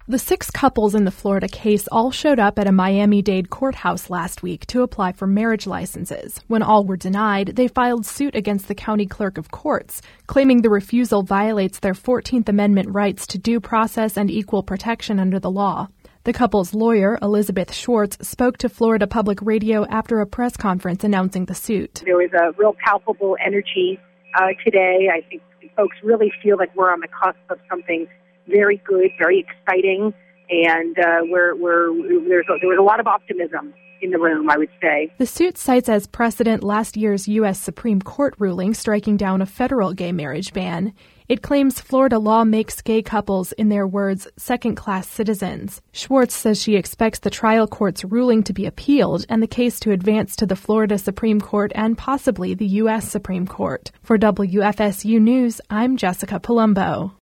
The 6 couples in the Florida case all showed up at a Miami-Dade courthouse last week to apply for marriage licenses. When all were denied, they filed suit against the county clerk of courts, claiming the refusal violates their 14th Amendment rights to due process and equal protection under the law. The couple's lawyer, Elizabeth Schwartz, spoke to Florida Public Radio after a press conference announcing the suit. There was a real palpable energy today. I think folks really feel like we're on the cusp of something very good, very exciting, and there was a lot of optimism in the room, I would say. The suit cites as precedent last year's U.S. Supreme Court ruling striking down a federal gay marriage ban. It claims Florida law makes gay couples, in their words, second-class citizens. Schwartz says she expects the trial court's ruling to be appealed and the case to advance to the Florida Supreme Court and possibly the U.S. Supreme Court. For WFSU News, I'm Jessica Palumbo.